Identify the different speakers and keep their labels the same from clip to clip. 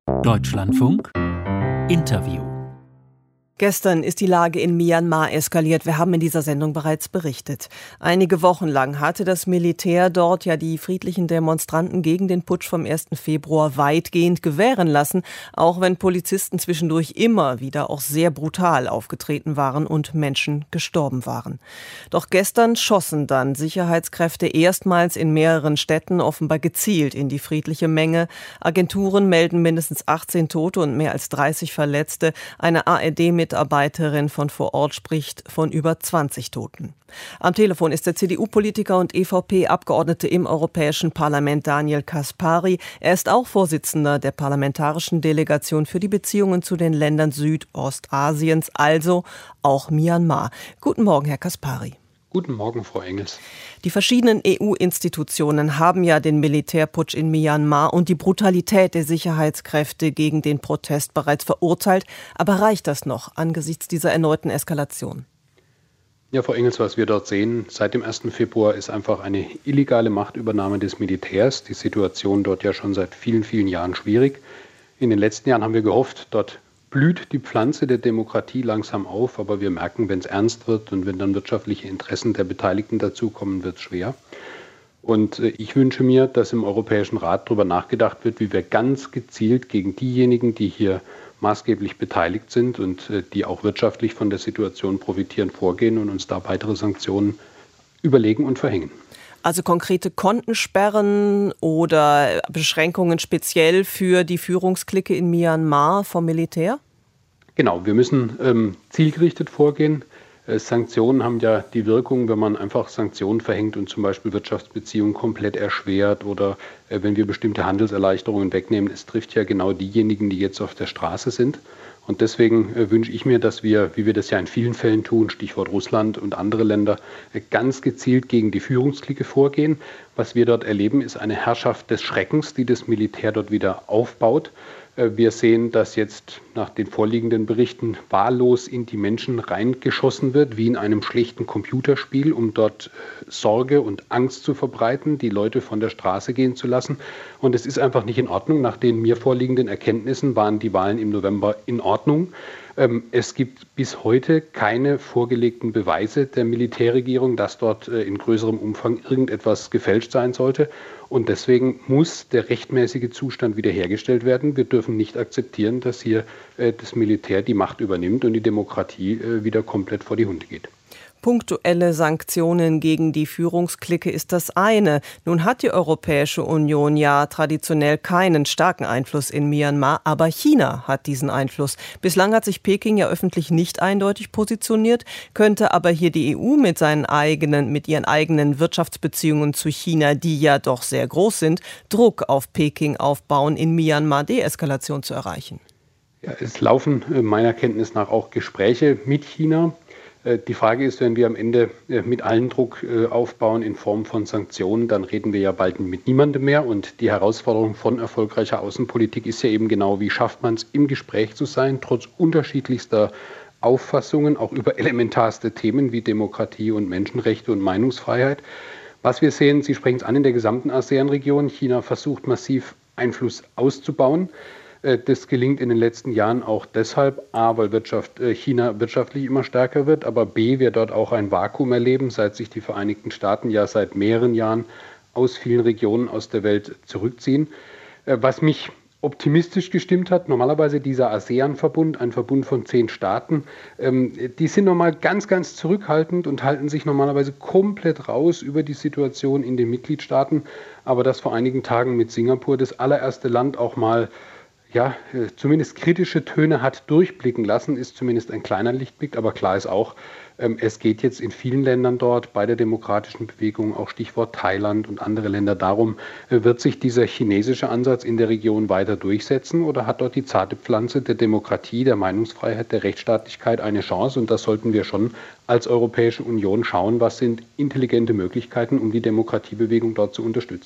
Speaker 1: Deutschlandfunk Interview.
Speaker 2: Gestern ist die Lage in Myanmar eskaliert. Wir haben in dieser Sendung bereits berichtet. Einige Wochen lang hatte das Militär dort ja die friedlichen Demonstranten gegen den Putsch vom 1. Februar weitgehend gewähren lassen, auch wenn Polizisten zwischendurch immer wieder auch sehr brutal aufgetreten waren und Menschen gestorben waren. Doch gestern schossen dann Sicherheitskräfte erstmals in mehreren Städten offenbar gezielt in die friedliche Menge. Agenturen melden mindestens 18 Tote und mehr als 30 Verletzte. Eine ARD-Mitarbeiterin von vor Ort spricht von über 20 Toten. Am Telefon ist der CDU-Politiker und EVP-Abgeordnete im Europäischen Parlament Daniel Caspary. Er ist auch Vorsitzender der parlamentarischen Delegation für die Beziehungen zu den Ländern Südostasiens, also auch Myanmar. Guten Morgen, Herr Caspary.
Speaker 3: Guten Morgen, Frau Engels.
Speaker 2: Die verschiedenen EU-Institutionen haben ja den Militärputsch in Myanmar und die Brutalität der Sicherheitskräfte gegen den Protest bereits verurteilt. Aber reicht das noch angesichts dieser erneuten Eskalation?
Speaker 3: Ja, Frau Engels, was wir dort sehen, seit dem 1. Februar ist einfach eine illegale Machtübernahme des Militärs. Die Situation dort ja schon seit vielen, vielen Jahren schwierig. In den letzten Jahren haben wir gehofft, dort blüht die Pflanze der Demokratie langsam auf, aber wir merken, wenn es ernst wird und wenn dann wirtschaftliche Interessen der Beteiligten dazukommen, wird es schwer. Und ich wünsche mir, dass im Europäischen Rat darüber nachgedacht wird, wie wir ganz gezielt gegen diejenigen, die hier maßgeblich beteiligt sind und die auch wirtschaftlich von der Situation profitieren, vorgehen und uns da weitere Sanktionen überlegen und verhängen.
Speaker 2: Also konkrete Kontensperren oder Beschränkungen speziell für die Führungsklicke in Myanmar vom Militär?
Speaker 3: Genau, wir müssen zielgerichtet vorgehen. Sanktionen haben ja die Wirkung, wenn man einfach Sanktionen verhängt und zum Beispiel Wirtschaftsbeziehungen komplett erschwert oder wenn wir bestimmte Handelserleichterungen wegnehmen. Es trifft ja genau diejenigen, die jetzt auf der Straße sind. Und deswegen wünsche ich mir, dass wir, wie wir das ja in vielen Fällen tun, Stichwort Russland und andere Länder, ganz gezielt gegen die Führungsklicke vorgehen. Was wir dort erleben, ist eine Herrschaft des Schreckens, die das Militär dort wieder aufbaut. Wir sehen, dass jetzt nach den vorliegenden Berichten wahllos in die Menschen reingeschossen wird, wie in einem schlechten Computerspiel, um dort Sorge und Angst zu verbreiten, die Leute von der Straße gehen zu lassen. Und es ist einfach nicht in Ordnung. Nach den mir vorliegenden Erkenntnissen waren die Wahlen im November in Ordnung. Es gibt bis heute keine vorgelegten Beweise der Militärregierung, dass dort in größerem Umfang irgendetwas gefälscht sein sollte. Und deswegen muss der rechtmäßige Zustand wiederhergestellt werden. Wir dürfen nicht akzeptieren, dass hier das Militär die Macht übernimmt und die Demokratie wieder komplett vor die Hunde geht.
Speaker 2: Punktuelle Sanktionen gegen die Führungsklicke ist das eine. Nun hat die Europäische Union ja traditionell keinen starken Einfluss in Myanmar, aber China hat diesen Einfluss. Bislang hat sich Peking ja öffentlich nicht eindeutig positioniert, könnte aber hier die EU mit ihren eigenen Wirtschaftsbeziehungen zu China, die ja doch sehr groß sind, Druck auf Peking aufbauen, in Myanmar Deeskalation zu erreichen.
Speaker 3: Ja, es laufen meiner Kenntnis nach auch Gespräche mit China. Die Frage ist, wenn wir am Ende mit allen Druck aufbauen in Form von Sanktionen, dann reden wir ja bald mit niemandem mehr. Und die Herausforderung von erfolgreicher Außenpolitik ist ja eben genau, wie schafft man es, im Gespräch zu sein, trotz unterschiedlichster Auffassungen, auch über elementarste Themen wie Demokratie und Menschenrechte und Meinungsfreiheit. Was wir sehen, Sie sprechen es an, in der gesamten ASEAN-Region. China versucht massiv Einfluss auszubauen. Das gelingt in den letzten Jahren auch deshalb, A, weil China wirtschaftlich immer stärker wird, aber B, wir dort auch ein Vakuum erleben, seit sich die Vereinigten Staaten ja seit mehreren Jahren aus vielen Regionen aus der Welt zurückziehen. Was mich optimistisch gestimmt hat, normalerweise dieser ASEAN-Verbund, ein Verbund von 10 Staaten, die sind normal ganz, ganz zurückhaltend und halten sich normalerweise komplett raus über die Situation in den Mitgliedstaaten. Aber dass vor einigen Tagen mit Singapur das allererste Land auch mal zumindest kritische Töne hat durchblicken lassen, ist zumindest ein kleiner Lichtblick, aber klar ist auch, es geht jetzt in vielen Ländern dort bei der demokratischen Bewegung, auch Stichwort Thailand und andere Länder, darum, wird sich dieser chinesische Ansatz in der Region weiter durchsetzen oder hat dort die zarte Pflanze der Demokratie, der Meinungsfreiheit, der Rechtsstaatlichkeit eine Chance? Und das sollten wir schon als Europäische Union schauen, was sind intelligente Möglichkeiten, um die Demokratiebewegung dort zu unterstützen.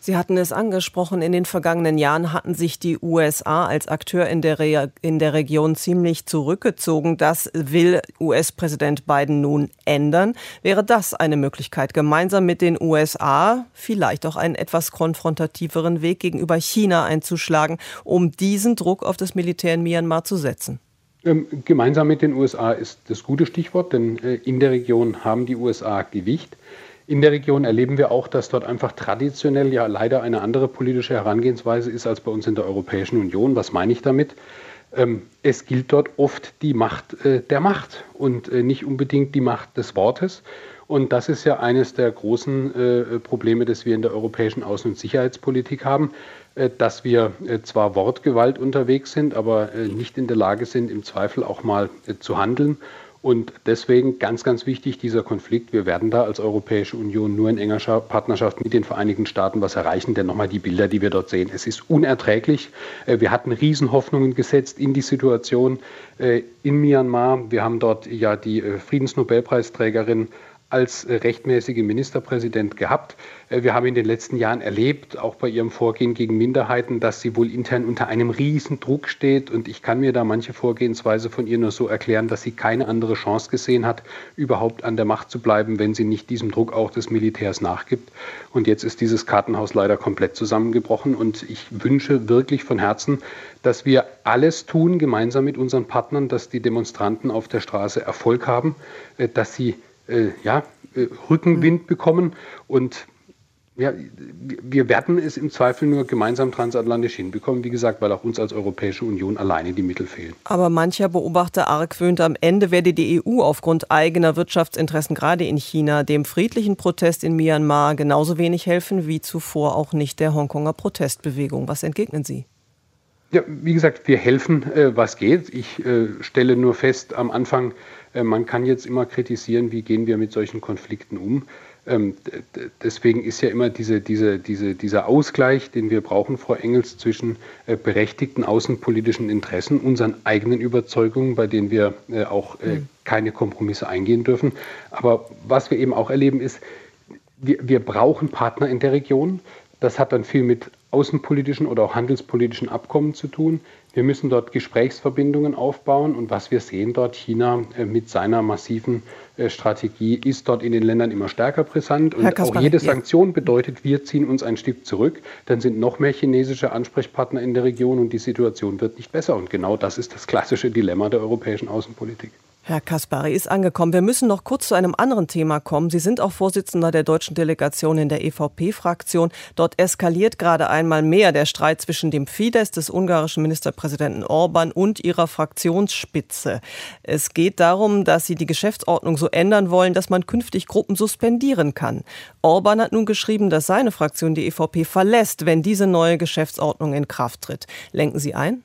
Speaker 2: Sie hatten es angesprochen, in den vergangenen Jahren hatten sich die USA als Akteur in der Region ziemlich zurückgezogen. Das will US-Präsident Biden nun ändern. Wäre das eine Möglichkeit, gemeinsam mit den USA vielleicht auch einen etwas konfrontativeren Weg gegenüber China einzuschlagen, um diesen Druck auf das Militär in Myanmar zu setzen?
Speaker 3: Gemeinsam mit den USA ist das gute Stichwort, denn in der Region haben die USA Gewicht. In der Region erleben wir auch, dass dort einfach traditionell ja leider eine andere politische Herangehensweise ist als bei uns in der Europäischen Union. Was meine ich damit? Es gilt dort oft die Macht der Macht und nicht unbedingt die Macht des Wortes. Und das ist ja eines der großen Probleme, das wir in der europäischen Außen- und Sicherheitspolitik haben, dass wir zwar Wortgewalt unterwegs sind, aber nicht in der Lage sind, im Zweifel auch mal zu handeln. Und deswegen ganz, ganz wichtig dieser Konflikt. Wir werden da als Europäische Union nur in enger Partnerschaft mit den Vereinigten Staaten was erreichen. Denn nochmal die Bilder, die wir dort sehen, es ist unerträglich. Wir hatten Riesenhoffnungen gesetzt in die Situation in Myanmar. Wir haben dort ja die Friedensnobelpreisträgerin als rechtmäßige Ministerpräsident gehabt. Wir haben in den letzten Jahren erlebt, auch bei ihrem Vorgehen gegen Minderheiten, dass sie wohl intern unter einem riesen Druck steht. Und ich kann mir da manche Vorgehensweise von ihr nur so erklären, dass sie keine andere Chance gesehen hat, überhaupt an der Macht zu bleiben, wenn sie nicht diesem Druck auch des Militärs nachgibt. Und jetzt ist dieses Kartenhaus leider komplett zusammengebrochen. Und ich wünsche wirklich von Herzen, dass wir alles tun, gemeinsam mit unseren Partnern, dass die Demonstranten auf der Straße Erfolg haben, dass sie Rückenwind bekommen und ja, wir werden es im Zweifel nur gemeinsam transatlantisch hinbekommen, wie gesagt, weil auch uns als Europäische Union alleine die Mittel fehlen.
Speaker 2: Aber mancher Beobachter argwöhnt, am Ende werde die EU aufgrund eigener Wirtschaftsinteressen, gerade in China, dem friedlichen Protest in Myanmar genauso wenig helfen wie zuvor auch nicht der Hongkonger Protestbewegung. Was entgegnen Sie?
Speaker 3: Ja, wie gesagt, wir helfen, was geht. Ich stelle nur fest am Anfang, man kann jetzt immer kritisieren, wie gehen wir mit solchen Konflikten um. Deswegen ist ja immer dieser Ausgleich, den wir brauchen, Frau Engels, zwischen berechtigten außenpolitischen Interessen, unseren eigenen Überzeugungen, bei denen wir auch keine Kompromisse eingehen dürfen. Aber was wir eben auch erleben ist, wir brauchen Partner in der Region. Das hat dann viel mit außenpolitischen oder auch handelspolitischen Abkommen zu tun. Wir müssen dort Gesprächsverbindungen aufbauen und was wir sehen dort, China mit seiner massiven Strategie ist dort in den Ländern immer stärker brisant und auch jede Sanktion bedeutet, wir ziehen uns ein Stück zurück, dann sind noch mehr chinesische Ansprechpartner in der Region und die Situation wird nicht besser und genau das ist das klassische Dilemma der europäischen Außenpolitik.
Speaker 2: Herr Caspary ist angekommen. Wir müssen noch kurz zu einem anderen Thema kommen. Sie sind auch Vorsitzender der deutschen Delegation in der EVP-Fraktion. Dort eskaliert gerade einmal mehr der Streit zwischen dem Fidesz des ungarischen Ministerpräsidenten Orbán und ihrer Fraktionsspitze. Es geht darum, dass sie die Geschäftsordnung so ändern wollen, dass man künftig Gruppen suspendieren kann. Orbán hat nun geschrieben, dass seine Fraktion die EVP verlässt, wenn diese neue Geschäftsordnung in Kraft tritt. Lenken Sie ein?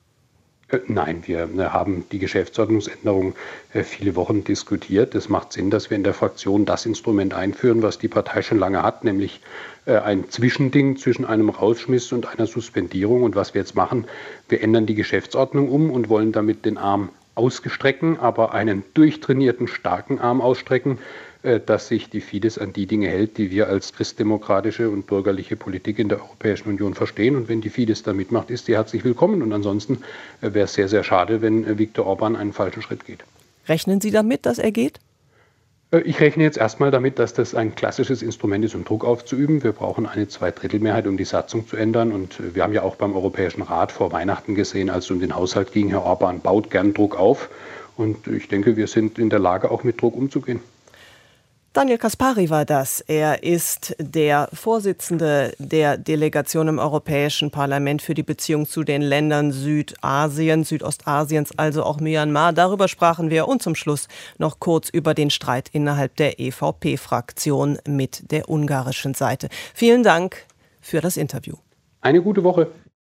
Speaker 3: Nein, wir haben die Geschäftsordnungsänderung viele Wochen diskutiert. Es macht Sinn, dass wir in der Fraktion das Instrument einführen, was die Partei schon lange hat, nämlich ein Zwischending zwischen einem Rausschmiss und einer Suspendierung. Und was wir jetzt machen, wir ändern die Geschäftsordnung um und wollen damit den Arm ausgestrecken, aber einen durchtrainierten, starken Arm ausstrecken, dass sich die Fidesz an die Dinge hält, die wir als christdemokratische und bürgerliche Politik in der Europäischen Union verstehen. Und wenn die Fidesz da mitmacht, ist sie herzlich willkommen. Und ansonsten wäre es sehr, sehr schade, wenn Viktor Orbán einen falschen Schritt geht.
Speaker 2: Rechnen Sie damit, dass er geht?
Speaker 3: Ich rechne jetzt erstmal damit, dass das ein klassisches Instrument ist, um Druck auszuüben. Wir brauchen eine Zweidrittelmehrheit, um die Satzung zu ändern. Und wir haben ja auch beim Europäischen Rat vor Weihnachten gesehen, als es um den Haushalt ging, Herr Orbán baut gern Druck auf. Und ich denke, wir sind in der Lage, auch mit Druck umzugehen.
Speaker 2: Daniel Caspary war das. Er ist der Vorsitzende der Delegation im Europäischen Parlament für die Beziehung zu den Ländern Südostasiens, also auch Myanmar. Darüber sprachen wir und zum Schluss noch kurz über den Streit innerhalb der EVP-Fraktion mit der ungarischen Seite. Vielen Dank für das Interview.
Speaker 3: Eine gute Woche.